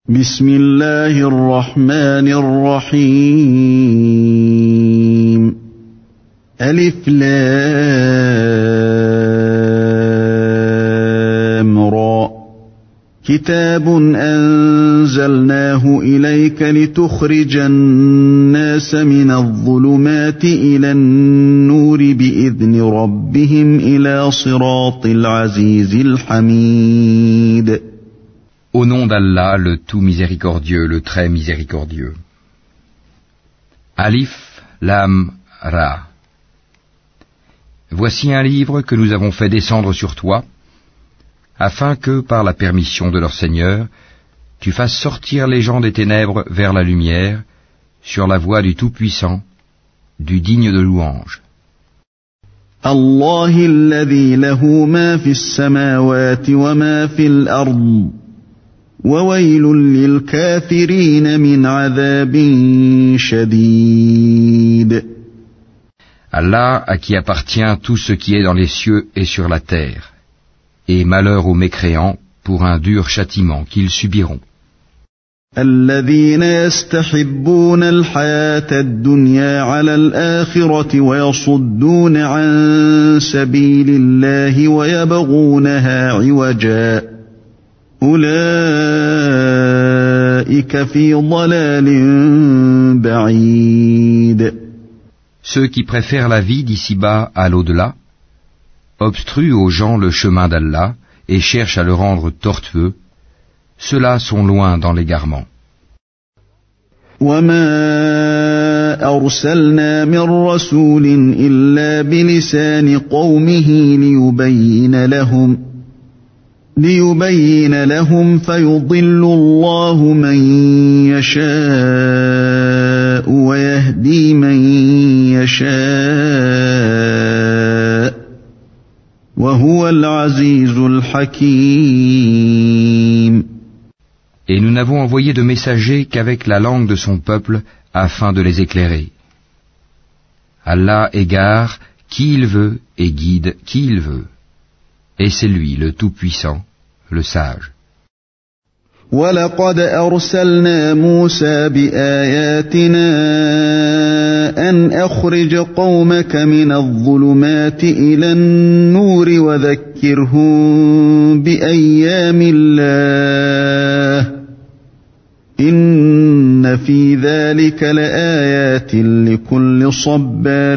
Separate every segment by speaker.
Speaker 1: بسم الله الرحمن الرحيم ألف لام را كتاب أنزلناه إليك لتخرج الناس من الظلمات إلى النور بإذن ربهم إلى صراط العزيز الحميد.
Speaker 2: Au nom d'Allah, le tout miséricordieux, le très miséricordieux. Alif, Lam, Ra. Voici un livre que nous avons fait descendre sur toi, afin que, par la permission de leur Seigneur, tu fasses sortir les gens des ténèbres vers la lumière, sur la voie du Tout-Puissant, du digne de louange.
Speaker 1: Allah alladhi lahu ma fi as-samawati wa ma fi al-ard. وَوَيْلٌ لِلْكَافِرِينَ مِنْ عَذَابٍ شَدِيدٍ.
Speaker 2: Allah, à qui appartient tout ce qui est dans les cieux et sur la terre, et malheur aux mécréants pour un dur châtiment qu'ils subiront.
Speaker 1: الَّذِينَ يَسْتَحِبُّونَ الْحَيَاةَ الدُّنْيَا عَلَى الْآخِرَةِ وَيَصُدُّونَ عَن سَبِيلِ اللَّهِ وَيَبْغُونَهَا عِوَجًا أولئك في ضلال بعيد.
Speaker 2: Ceux qui préfèrent la vie d'ici-bas à l'au-delà, obstruent aux gens le chemin d'Allah et cherchent à le rendre tortueux, ceux-là sont loin dans l'égarement.
Speaker 1: وما أرسلنا من رسول إلا بلسان قومه ليبين لهم فيضل الله من يشاء ويهدي من يشاء وهو العزيز الحكيم.
Speaker 2: Et nous n'avons envoyé de messagers qu'avec la langue de son peuple afin de les éclairer. Allah égare qui il veut et guide qui il veut. Et c'est lui, le Tout-Puissant, le Sage.
Speaker 1: وَلَقَدْ أَرْسَلْنَا مُوسَى بِآيَاتِنَا أَنْ أَخْرِجْ قَوْمَكَ مِنَ الظُّلُمَاتِ إِلَى النُّورِ وَذَكِّرْهُم بِأَيَّامِ اللَّهِ إِنَّ فِي ذَلِكَ لَآيَاتٍ لِكُلِّ صَبَّارٍ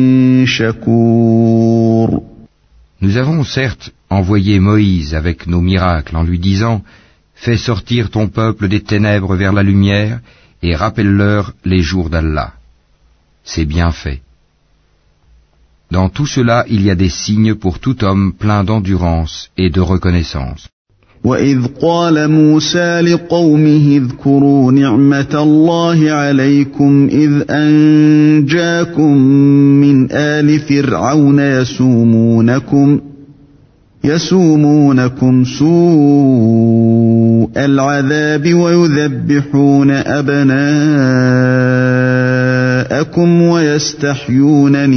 Speaker 1: شَكُورٍ.
Speaker 2: Nous avons certes envoyé Moïse avec nos miracles en lui disant « Fais sortir ton peuple des ténèbres vers la lumière et rappelle-leur les jours d'Allah. » C'est bien fait. Dans tout cela, il y a des signes pour tout homme plein d'endurance et de reconnaissance.
Speaker 1: وَإِذْ قَالَ مُوسَى لِقَوْمِهِ اذْكُرُوا نِعْمَةَ اللَّهِ عَلَيْكُمْ إِذْ أَنْجَاكُمْ مِنْ آلِ فِرْعَوْنَ يَسُومُونَكُمْ سُوءَ الْعَذَابِ وَيُذَبِّحُونَ أَبْنَاءَكُمْ وَيَسْتَحْيُونَ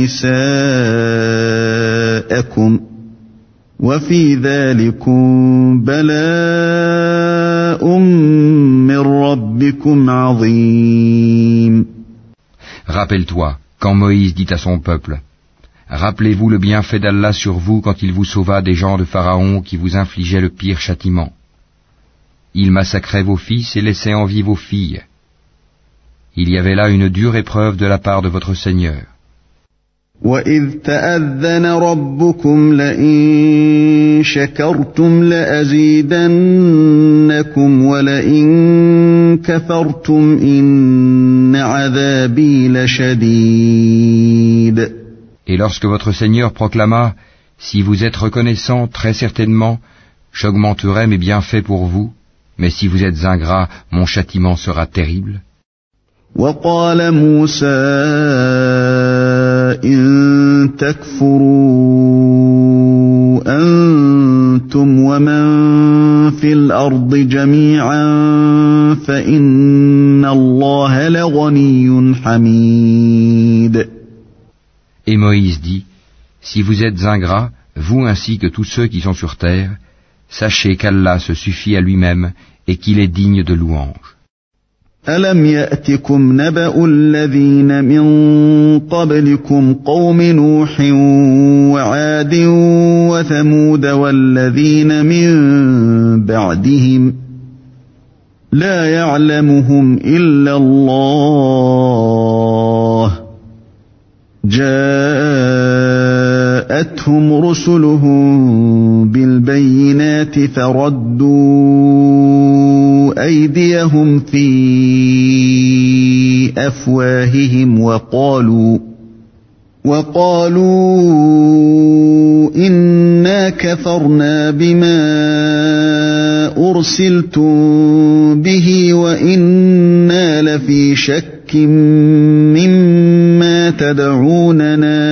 Speaker 1: نِسَاءَكُمْ وَفِي ذَلِكُمْ بَلَاءٌ مِّن رَّبِّكُمْ عَظِيمٌ.
Speaker 2: Rappelle-toi, quand Moïse dit à son peuple, rappelez-vous le bienfait d'Allah sur vous quand il vous sauva des gens de Pharaon qui vous infligeaient le pire châtiment. Il massacrait vos fils et laissait en vie vos filles. Il y avait là une dure épreuve de la part de votre Seigneur.
Speaker 1: وَإِذْ تَأَذَّنَ رَبُّكُمْ لَئِن شَكَرْتُمْ لَأَزِيدَنَّكُمْ وَلَئِن كَفَرْتُمْ إِنَّ عَذَابِي لَشَدِيدٌ.
Speaker 2: Et lorsque votre Seigneur proclama « Si vous êtes reconnaissant, très certainement, j'augmenterai mes bienfaits pour vous, mais si vous êtes ingrat, mon châtiment sera terrible. »
Speaker 1: وَقَالَ مُوسَى إِن تَكْفُرُوا أَنْتُمْ وَمَنْ فِي الْأَرْضِ جَمِيعًا فَإِنَّ اللَّهَ لَغَنِيٌّ حَمِيدٌ.
Speaker 2: Et Moïse dit, si vous êtes ingrats, vous ainsi que tous ceux qui sont sur terre, sachez qu'Allah se suffit à lui-même et qu'il est digne de louange.
Speaker 1: ألم يأتكم نبأ الذين من قبلكم قوم نوح وعاد وثمود والذين من بعدهم لا يعلمهم إلا الله جاءتهم رسلهم بالبينات فردوا أيديهم في أفواههم وقالوا إنا كفرنا بما أرسلتم به وإنا لفي شك مما تدعوننا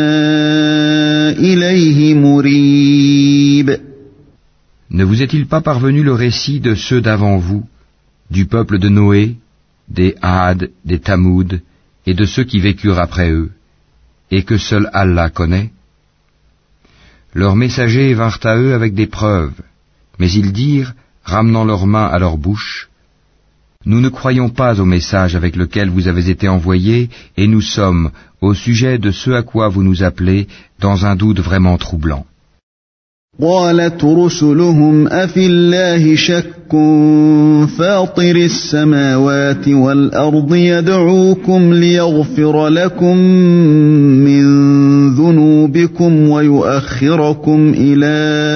Speaker 1: إليه مريب.
Speaker 2: Ne vous est-il pas parvenu le récit de ceux d'avant vous, du peuple de Noé, des Had, des Tamoud, et de ceux qui vécurent après eux, et que seul Allah connaît? Leurs messagers vinrent à eux avec des preuves, mais ils dirent, ramenant leurs mains à leur bouche, « Nous ne croyons pas au message avec lequel vous avez été envoyés, et nous sommes, au sujet de ce à quoi vous nous appelez, dans un doute vraiment troublant. »
Speaker 1: قالت رسلهم أفي الله شك فاطر السماوات والأرض يدعوكم ليغفر لكم من ذنوبكم ويؤخركم إلى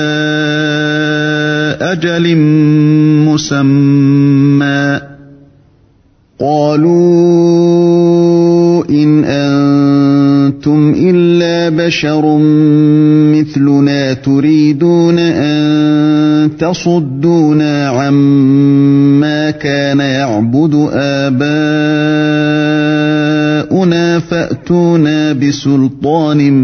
Speaker 1: أجل مسمى قالوا إن أنتم إلا بشر مثلنا تريدون أن تصدونا عما كان يعبد آباؤنا فأتونا بسلطان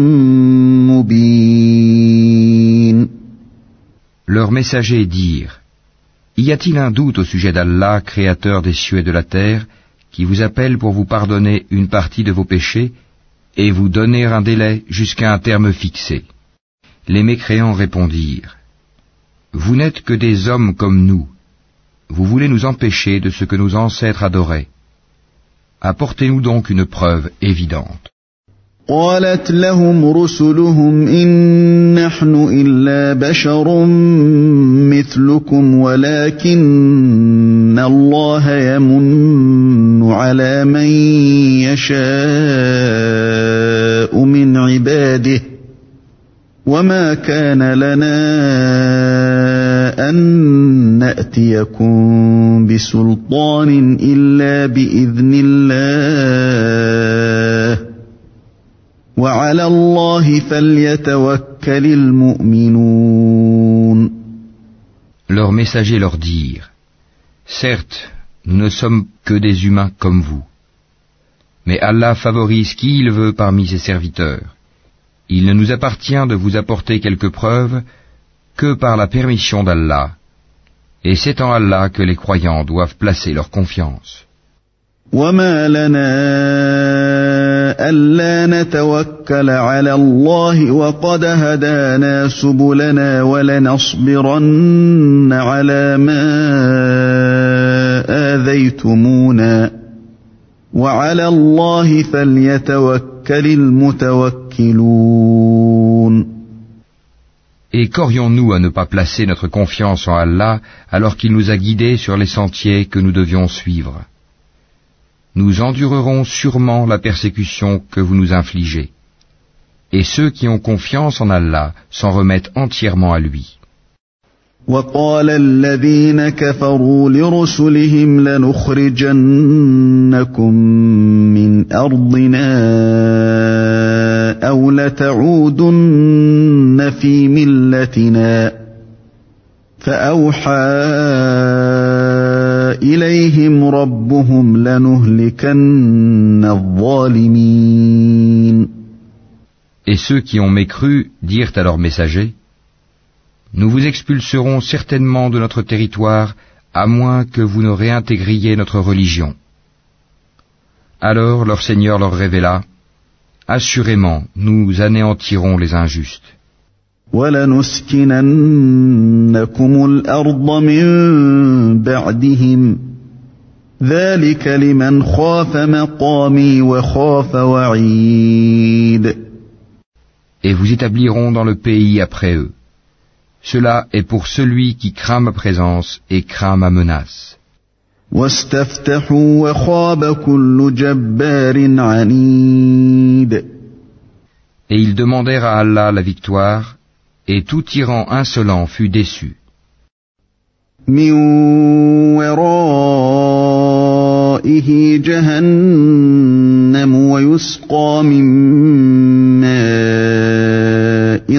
Speaker 1: مبين.
Speaker 2: Leurs messagers dirent, y a-t-il un doute au sujet d'Allah, créateur des cieux et de la terre, qui vous appelle pour vous pardonner une partie de vos péchés et vous donner un délai jusqu'à un terme fixé? Les mécréants répondirent, vous n'êtes que des hommes comme nous. Vous voulez nous empêcher de ce que nos ancêtres adoraient. Apportez-nous donc une preuve évidente.
Speaker 1: قالت لهم رسلهم إن نحن إلا بشر مثلكم ولكن الله يمن على من يشاء من عباده وما كان لنا أن نأتيكم بسلطان إلا بإذن الله وعلى الله فليتوكل المؤمنون.
Speaker 2: Leurs messagers leur dirent, certes, nous ne sommes que des humains comme vous, mais Allah favorise qui il veut parmi ses serviteurs. Il ne nous appartient de vous apporter quelques preuves que par la permission d'Allah, et c'est en Allah que les croyants doivent placer leur confiance.
Speaker 1: وما لنا ألا نتوكل على الله وقد هدانا سبلنا ولنصبرن على ما آذيتمونا وعلى الله فليتوكل المتوكلون.
Speaker 2: Et qu'aurions-nous à ne pas placer notre confiance en Allah alors qu'il nous a guidés sur les sentiers que nous devions suivre? Nous endurerons sûrement la persécution que vous nous infligez. Et ceux qui ont confiance en Allah s'en remettent entièrement à lui.
Speaker 1: وقال الذين كفروا لرسلهم لنخرجنكم من أرضنا أو لتعودن في ملتنا فأوحى إليهم ربهم لنهلكن الظالمين.
Speaker 2: Et ceux qui ont mécru dirent à leurs messagers, nous vous expulserons certainement de notre territoire à moins que vous ne réintégriez notre religion. Alors leur Seigneur leur révéla, assurément nous anéantirons les injustes.
Speaker 1: وَلَنُسْكِنَنَّكُمُ الْأَرْضَ مِنْ بَعْدِهِمْ ذَلِكَ لِمَنْ خَافَ مَقَامِي وَخَافَ وَعِيدِ.
Speaker 2: Et vous établiront dans le pays après eux. Cela est pour celui qui craint ma présence et craint ma menace.
Speaker 1: وَاسْتَفْتَحُوا وَخَابَ كُلُّ جَبَّارٍ عَنِيدٍ.
Speaker 2: Et ils demandèrent à Allah la victoire, et tout tyran insolent fut déçu.
Speaker 1: مِنْ وَرَائِهِ جَهَنَّمُ وَيُسْقَى مِنْ مَاءٍ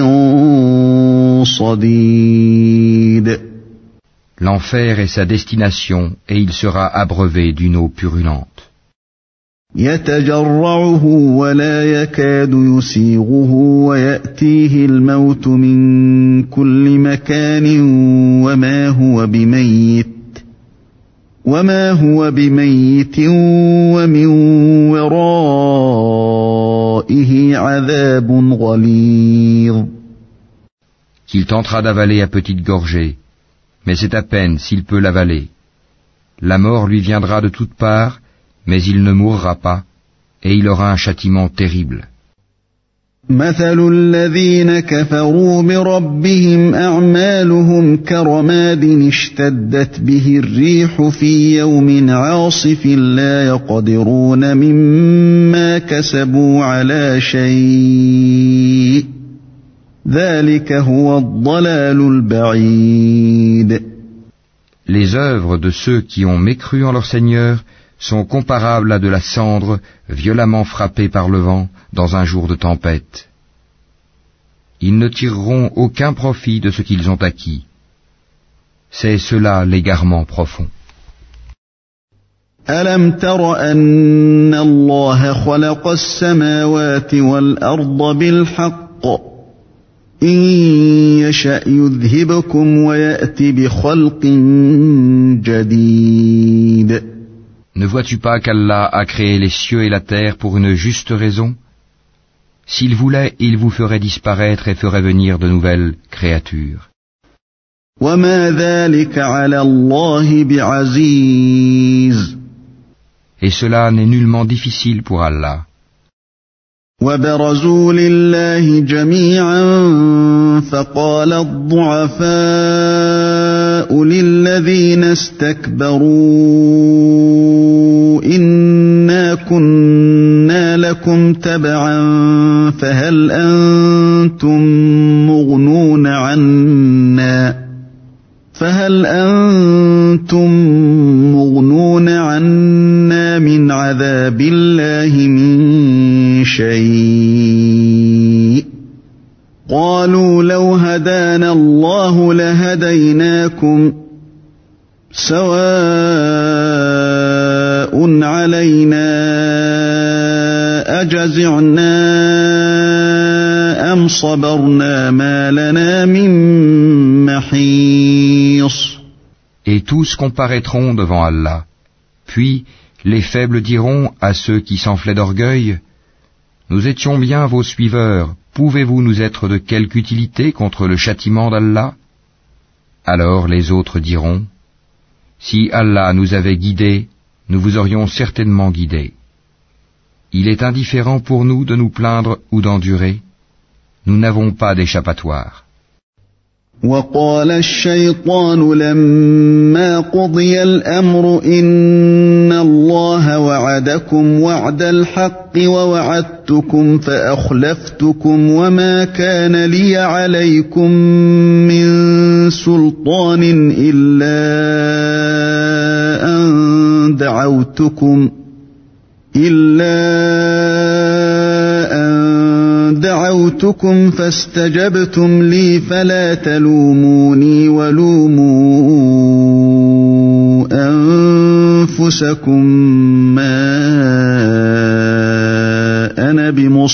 Speaker 1: صَدِيدٍ.
Speaker 2: L'enfer est sa destination, et il sera abreuvé d'une eau purulente.
Speaker 1: يَتَجَرَّعُهُ وَلَا يَكَادُ يُسِيغُهُ وَيَأْتِيهِ الْمَوْتُ مِنْ كُلِّ مَكَانٍ وَمَا هُوَ بِمَيِّتٍ وَمِنْ وَرَائِهِ عَذَابٌ غَلِيظٌ.
Speaker 2: Qu'il tentera d'avaler à petite gorgée, mais c'est à peine s'il peut l'avaler. La mort lui viendra de toutes parts, mais il ne mourra pas, et il aura un châtiment terrible.
Speaker 1: مثل الذين كفروا بربهم أعمالهم كرماد اشتدت به الريح في يوم عاصف لا يقدرون مما كسبوا على شيء ذلك هو الضلال البعيد.
Speaker 2: Les œuvres de ceux qui ont mécru en leur Seigneur sont comparables à de la cendre violemment frappée par le vent dans un jour de tempête. Ils ne tireront aucun profit de ce qu'ils ont acquis. C'est cela l'égarement profond.
Speaker 1: أَلَمْ تَرَ أَنَّ اللَّهَ خَلَقَ السَّمَاوَاتِ وَالْأَرْضَ بِالْحَقِّ إِنْ يَشَأْ يُذْهِبْكُمْ وَيَأْتِ بِخَلْقٍ جَدِيدٍ.
Speaker 2: Ne vois-tu pas qu'Allah a créé les cieux et la terre pour une juste raison? S'il voulait, il vous ferait disparaître et ferait venir de nouvelles créatures.
Speaker 1: وَمَا ذَلِكَ عَلَى اللَّهِ بِعَزِيزٍ.
Speaker 2: Et cela n'est nullement difficile pour Allah.
Speaker 1: وَبَرَزُوا لِلَّهِ جَمِيعًا فَقَالَ الضُّعَفَاءُ لِلَّذِينَ اسْتَكْبَرُوا إِنَّا كُنَّا لَكُمْ تَبَعًا فَهَلْ أَنْتُمْ مُغْنُونَ عَنَّا مِنْ عَذَابِ اللَّهِ مِنْ شَيْءٍ قَالُوا لَوْ هَدَانَا اللَّهُ لَهَدَيْنَاكُمْ سَوَاءٌ عَلَيْنَا أَجَزِعْنَا أَمْ صَبَرْنَا مَا لَنَا مِنْ مَحِيصٍ.
Speaker 2: Et tous comparaîtront devant Allah. Puis les faibles diront à ceux qui s'enflaient d'orgueil: Nous étions bien vos suiveurs, pouvez-vous nous être de quelque utilité contre le châtiment d'Allah? Alors les autres diront: Si Allah nous avait guidés, nous vous aurions certainement guidés. Il est indifférent pour nous de nous plaindre ou d'endurer. Nous n'avons pas d'échappatoire.
Speaker 1: وقال الشيطان لما قضي الأمر إن الله وعدكم وعد الحق ووعدتكم فأخلفتكم وما كان لي عليكم من سلطان إلا أن دعوتكم فاستجبتم لي فلا تلوموني ولوموا أنفسكم ما أنا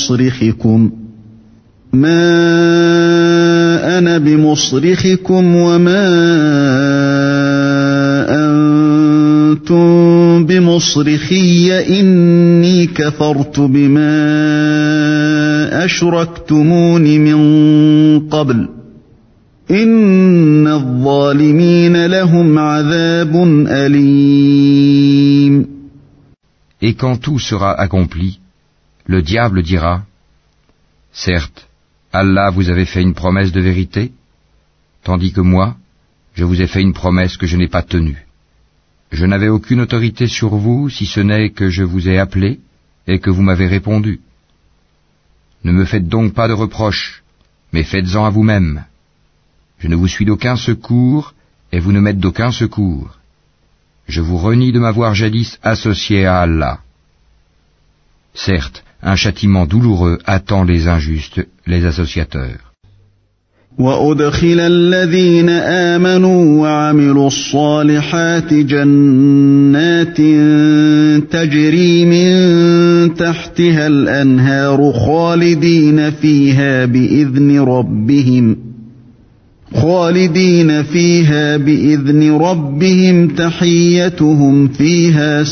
Speaker 1: بمصرخكم وما أنتم بمصرخي إني كفرت بما أشركتمون من قبل إن الظالمين لهم عذاب أليم.
Speaker 2: Et quand tout sera accompli, le diable dira, certes, Allah vous avait fait une promesse de vérité, tandis que moi, je vous ai fait une promesse que je n'ai pas tenue. Je n'avais aucune autorité sur vous, si ce n'est que je vous ai appelé et que vous m'avez répondu. Ne me faites donc pas de reproches, mais faites-en à vous-même. Je ne vous suis d'aucun secours, et vous ne m'êtes d'aucun secours. Je vous renie de m'avoir jadis associé à Allah. Certes, un châtiment douloureux attend les injustes, les associateurs.
Speaker 1: وأدخل الذين آمنوا وعملوا الصالحات جنات تجري من تحتها الأنهار خالدين فيها بإذن ربهم تحيتهم فيها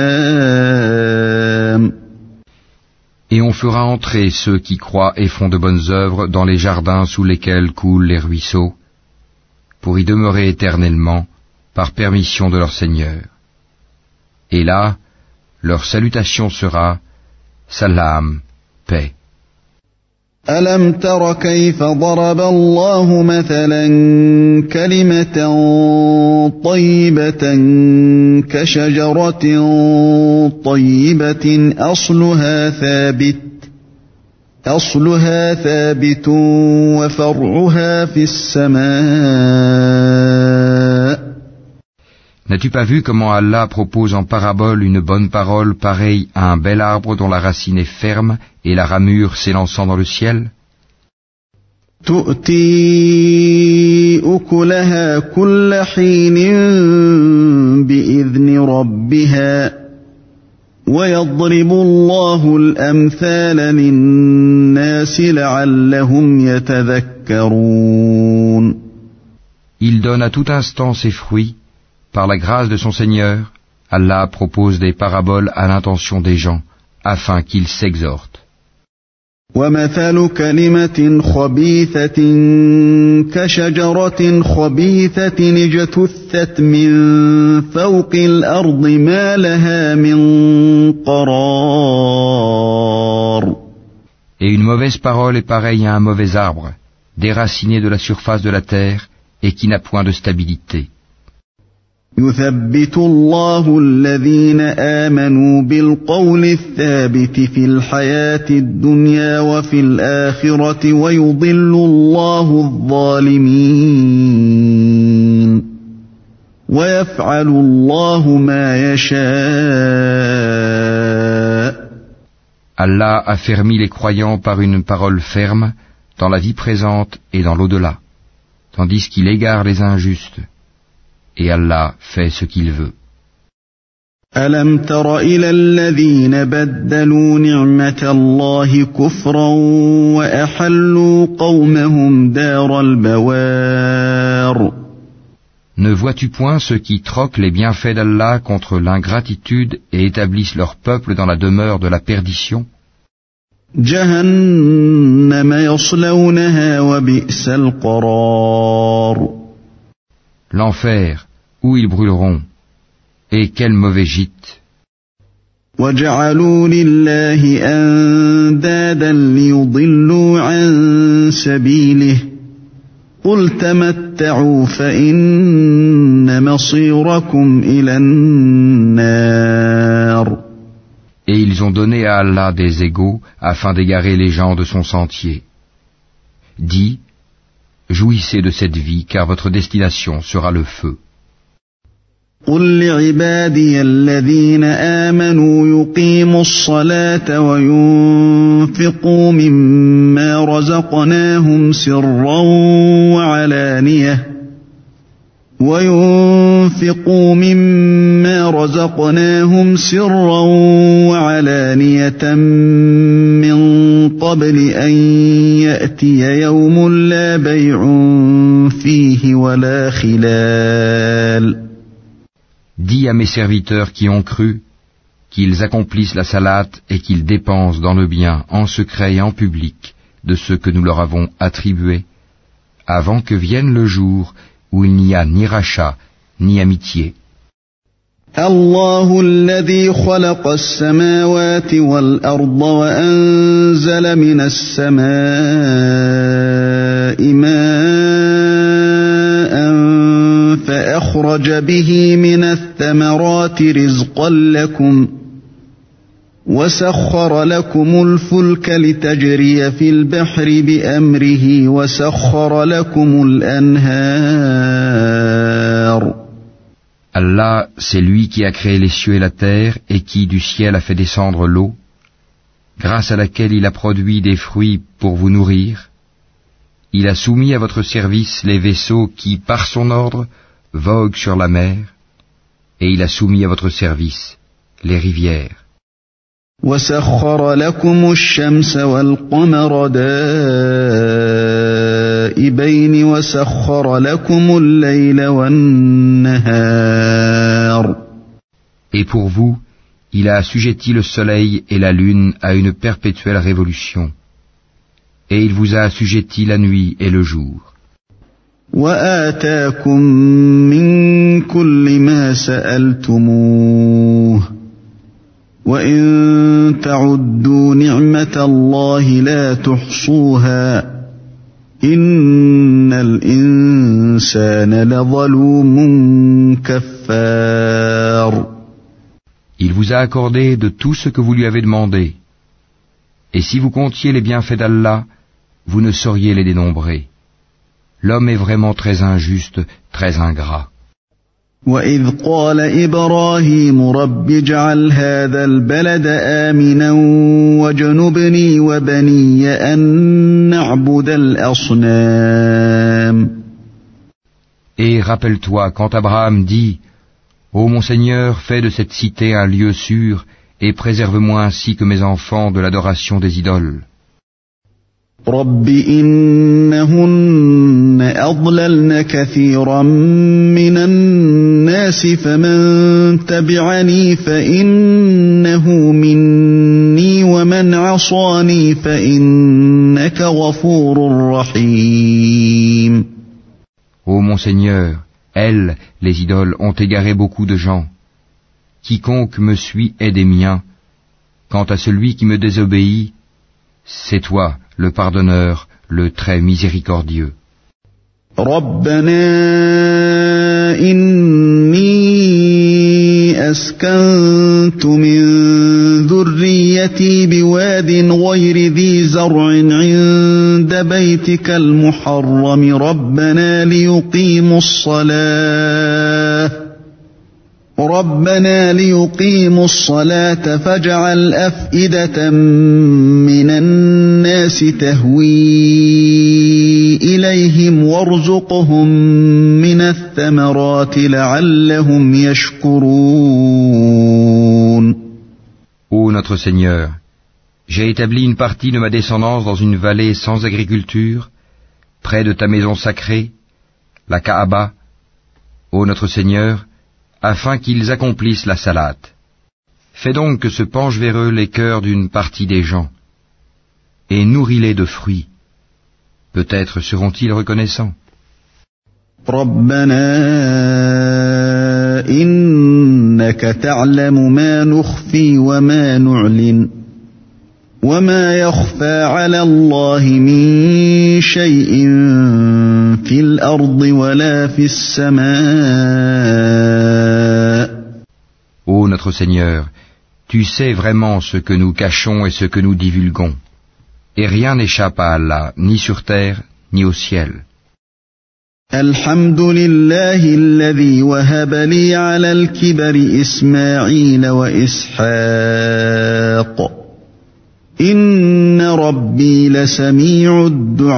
Speaker 1: سلام.
Speaker 2: Et on fera entrer ceux qui croient et font de bonnes œuvres dans les jardins sous lesquels coulent les ruisseaux, pour y demeurer éternellement, par permission de leur Seigneur. Et là, leur salutation sera Salam, paix.
Speaker 1: ألم تر كيف ضرب الله مثلا كلمة طيبة كشجرة طيبة أصلها ثابت وفرعها في السماء.
Speaker 2: N'as-tu pas vu comment Allah propose en parabole une bonne parole pareille à un bel arbre dont la racine est ferme et la ramure s'élançant dans le ciel?
Speaker 1: تؤتي أكلها كل حين بإذن ربها ويضرب الله الأمثال للناس لعلهم يتذكرون.
Speaker 2: Il donne à tout instant ses fruits. Par la grâce de son Seigneur, Allah propose des paraboles à l'intention des gens, afin qu'ils s'exhortent.
Speaker 1: وَمَثَلُ كَلِمَةٍ خَبِيثَةٍ كَشَجَرَةٍ خَبِيثَةٍ اجْتُثَّتْ مِنْ فَوْقِ الْأَرْضِ مَا لَهَا مِنْ قَرَارٍ.
Speaker 2: Et une mauvaise parole est pareille à un mauvais arbre, déraciné de la surface de la terre et qui n'a point de stabilité.
Speaker 1: يثبت الله الذين آمنوا بالقول الثابت في الحياة الدنيا وفي الآخرة ويضل الله الظالمين ويفعل الله ما يشاء.
Speaker 2: Allah a fermi les croyants par une parole ferme dans la vie présente et dans l'au-delà, tandis qu'il égare les injustes. Et Allah fait ce qu'il veut.
Speaker 1: ألم تر إلى الذين بدلوا نعمة الله كفرا وأحلوا قومهم دار البوار.
Speaker 2: Ne vois-tu point ceux qui troquent les bienfaits d'Allah contre l'ingratitude et établissent leur peuple dans la demeure de la perdition?
Speaker 1: جهنم يصلونها وبئس القرار.
Speaker 2: L'enfer, où ils brûleront, et quel mauvais gîte.
Speaker 1: وَجَعَلُوا لِلَّهِ أَندَادًا لِيُضِلُّوا عَن سَبِيلِهِ قُلْ تَمَتَّعُوا فَإِنَّ مَصِيرَكُمْ إِلَى النَّارِ.
Speaker 2: Et ils ont donné à Allah des égaux afin d'égarer les gens de son sentier. Dis, jouissez de cette vie, car votre destination sera le feu.
Speaker 1: قل لعبادي الذين آمنوا يقيموا الصلاة وينفقوا مما رزقناهم سرا وعلانية من قبل أن يأتي يوم لا بيع فيه ولا خلال.
Speaker 2: Dis à mes serviteurs qui ont cru, qu'ils accomplissent la salate et qu'ils dépensent dans le bien, en secret et en public, de ce que nous leur avons attribué, avant que vienne le jour où il n'y a ni rachat, ni amitié.
Speaker 1: الله الذي خلق السماوات والأرض وأنزل من السماء ماء فأخرج به من الثمرات رزقا لكم وسخر لكم الفلك لتجري في البحر بأمره وسخر لكم الأنهار.
Speaker 2: Allah, c'est lui qui a créé les cieux et la terre et qui du ciel a fait descendre l'eau, grâce à laquelle il a produit des fruits pour vous nourrir. Il a soumis à votre service les vaisseaux qui, par son ordre, voguent sur la mer, et il a soumis à votre service les rivières.
Speaker 1: وسخر لكم الشمس والقمر دائبين وسخر لكم الليل والنهار.
Speaker 2: Et pour vous, il a assujetti le soleil et la lune à une perpétuelle révolution. Et il vous a assujetti la nuit et le jour.
Speaker 1: وآتاكم من كل ما سألتموه وإن تعدوا نعمة الله لا تحصوها إن الإنسان لظلوم كفار.
Speaker 2: Il vous a accordé de tout ce que vous lui avez demandé. Et si vous comptiez les bienfaits d'Allah, vous ne sauriez les dénombrer. L'homme est vraiment très injuste, très ingrat.
Speaker 1: وَإِذْ قَالَ إِبْرَاهِيمُ رَبِّ اجْعَلْ هَذَا الْبَلَدَ آمِنًا وَاجْنُبْنِي وَبَنِيَّ أَن نَّعْبُدَ الْأَصْنَامَ.
Speaker 2: Et rappelle-toi quand Abraham dit « Ô mon Seigneur, fais de cette cité un lieu sûr et préserve-moi ainsi que mes enfants de l'adoration des idoles. »
Speaker 1: رَبِّ إِنَّهُنَّ أَضْلَلْنَ كَثِيرًا مِّنَ النَّاسِ فَمَن تَبِعَنِي فَإِنَّهُ مِنِّي وَمَنْ عَصَانِي فَإِنَّكَ غَفُورٌ رَّحِيمٌ.
Speaker 2: Ô mon Seigneur, elles, les idoles, ont égaré beaucoup de gens. Quiconque me suit est des miens. Quant à celui qui me désobéit, c'est toi, le pardonneur, le très miséricordieux.
Speaker 1: رَبَّنَا إِنِّي أَسْكَنتُ مِن ذُرِّيَّتِي بِوَادٍ غَيْرِ ذِي زَرْعٍ عِندَ بَيْتِكَ الْمُحَرَّمِ رَبَّنَا لِيُقِيمُوا الصَّلَاةَ فَاجْعَلْ أَفْئِدَةً مِّنَ النَّاسِ تَهْوِي إِلَيْهِمْ وَارْزُقْهُم مِّنَ الثَّمَرَاتِ لَعَلَّهُمْ يَشْكُرُونَ.
Speaker 2: Ô notre Seigneur, j'ai établi une partie de ma descendance dans une vallée sans agriculture, près de ta maison sacrée, la Kaaba. Ô notre Seigneur, afin qu'ils accomplissent la salate. Fais donc que se penchent vers eux les cœurs d'une partie des gens, et nourris-les de fruits. Peut-être seront-ils reconnaissants.
Speaker 1: رَبَّنَا إِنَّكَ تَعْلَمُ مَا نُخْفِي وَمَا نُعْلِنُ وَمَا يَخْفَى عَلَى اللَّهِ مِن شَيْءٍ فِي الْأَرْضِ وَلَا فِي السَّمَاءِ.
Speaker 2: Ô notre Seigneur, tu sais vraiment ce que nous cachons et ce que nous divulguons. Et rien n'échappe à Allah, ni sur terre, ni au ciel.
Speaker 1: الحمد لله الذي وهب لي على الكبر إسماعيل وإسحاق إن ربي لسميع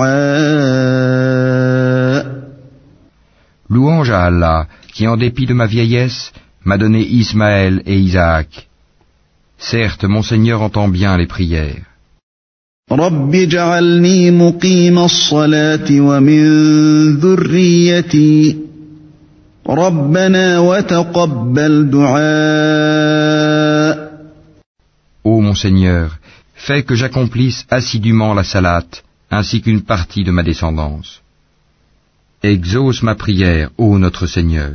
Speaker 1: الدعاء.
Speaker 2: Louange à Allah, qui en dépit de ma vieillesse, m'a donné Ismaël et Isaac. Certes, mon Seigneur entend bien les prières.
Speaker 1: رب اجعلني مقيم الصلاة ومن ذريتي ربنا وتقبل دعاء.
Speaker 2: Ô mon Seigneur, fais que j'accomplisse assidûment la salate, ainsi qu'une partie de ma descendance. Exauce ma prière, ô notre Seigneur.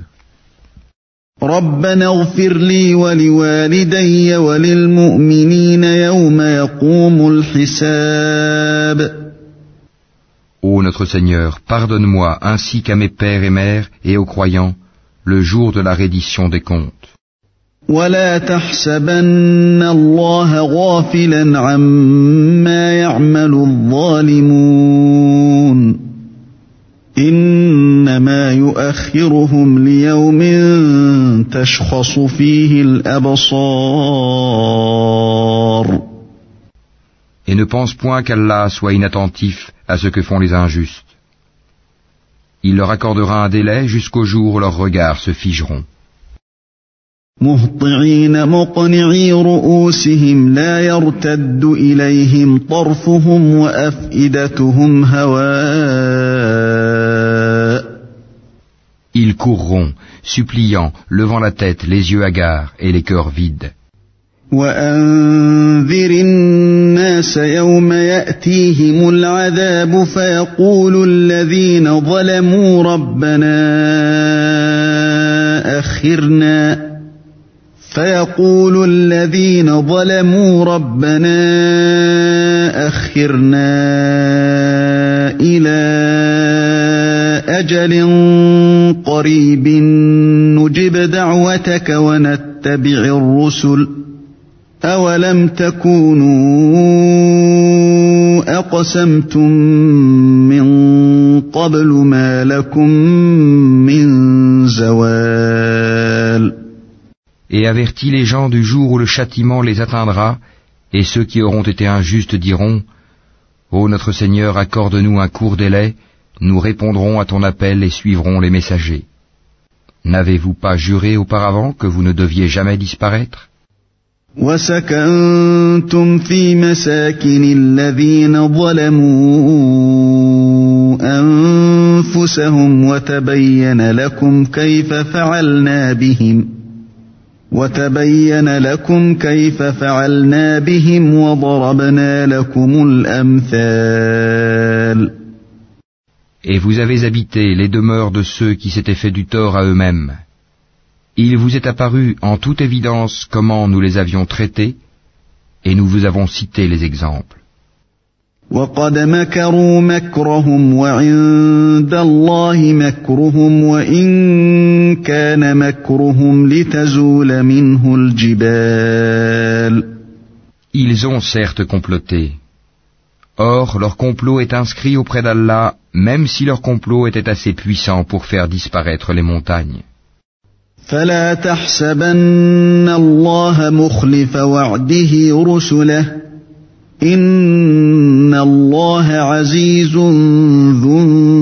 Speaker 1: ربنا اغفر لي ولوالدي وللمؤمنين يوم يقوم الحساب.
Speaker 2: Ô notre Seigneur, pardonne-moi ainsi qu'à mes pères et mères et aux croyants, le jour de la reddition des comptes.
Speaker 1: ولا تحسبن الله غافلا عما يعمل الظالمون إنما يؤخرهم ليوم تشخص فيه الأبصار.
Speaker 2: Et ne pense point qu'Allah soit inattentif à ce que font les injustes. Il leur accordera un délai jusqu'au jour où leurs regards se figeront.
Speaker 1: مهطعين مقنعي رؤوسهم لا يرتد إليهم طرفهم وأفئدتهم هواء.
Speaker 2: Ils courront, suppliant, levant la tête, les yeux hagards et les cœurs vides.
Speaker 1: وأنذر الناس يوم يأتيهم العذاب فيقول الذين ظلموا ربنا أخرنا إلى أجل قريب نجب دعوتك ونتبع الرسل أولم تكونوا أقسمتم من قبل ما لكم من زوال.
Speaker 2: Et avertis les gens du jour où le châtiment les atteindra, et ceux qui auront été injustes diront, Ô notre Seigneur, accorde-nous un court délai, nous répondrons à ton appel et suivrons les messagers. N'avez-vous pas juré auparavant que vous ne deviez jamais disparaître?
Speaker 1: وسكنتم في مساكن الذين ظلموا أنفسهم وتبين لكم كيف فعلنا بهم وضربنا لكم الأمثال.
Speaker 2: Et vous avez habité les demeures de ceux qui s'étaient fait du tort à eux-mêmes. Il vous est apparu en toute évidence comment nous les avions traités, et nous vous avons cité les exemples.
Speaker 1: وقد مكروا مكرهم وعند الله مكرهم وإن كان مكرهم لتزول منه الجبال.
Speaker 2: Ils ont certes comploté. Or, leur complot est inscrit auprès d'Allah, même si leur complot était assez puissant pour faire disparaître les montagnes.
Speaker 1: فلا تحسبن الله مخلف وعده رسله إن الله عزيز ذو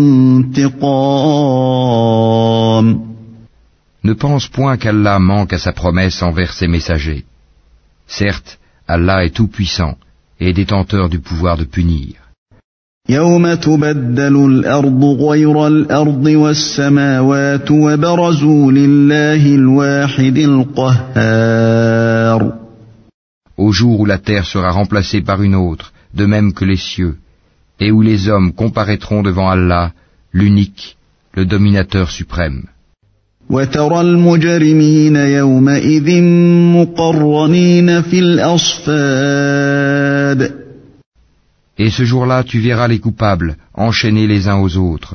Speaker 1: انتقام.
Speaker 2: Ne pense point qu'Allah manque à sa promesse envers ses messagers. Certes, Allah est tout-puissant et détenteur du pouvoir de punir.
Speaker 1: يوم تبدل الأرض غير الأرض والسماوات وبرزوا لله الواحد القهار.
Speaker 2: Au jour où la terre sera remplacée par une autre, de même que les cieux, et où les hommes comparaîtront devant Allah, l'unique, le dominateur suprême.
Speaker 1: وترى المجرمين يومئذ مقرنين في الأصفاد.
Speaker 2: Et ce jour-là, tu verras les coupables enchaînés les uns aux autres.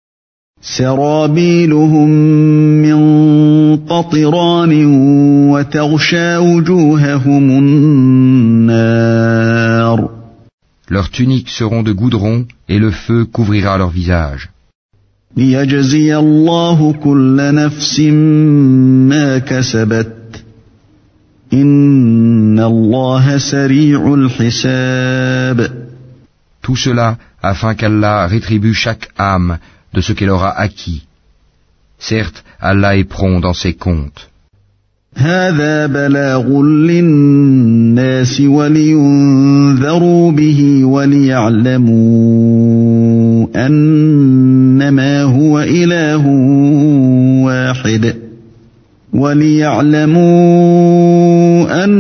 Speaker 1: سرابيلهم من قطران وتغشى وجوههم النار.
Speaker 2: Leurs tuniques seront de goudron et le feu couvrira leur visage.
Speaker 1: ليجزي الله كل نفس ما كسبت إن الله سريع الحساب.
Speaker 2: Tout cela afin qu'Allah rétribue chaque âme de ce qu'elle aura acquis. Certes, Allah est prompt dans ses comptes.
Speaker 1: هذا بلاغ للناس ولينذروا به وليعلموا أنما هو إله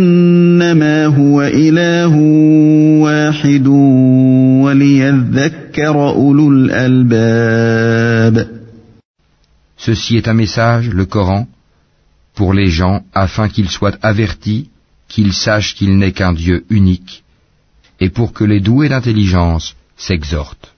Speaker 1: واحد وليذكر لِيَذَّكَّرَ أُولُو الْأَلْبَابِ.
Speaker 2: Ceci est un message, le Coran, pour les gens afin qu'ils soient avertis, qu'ils sachent qu'il n'est qu'un Dieu unique, et pour que les doués d'intelligence s'exhortent.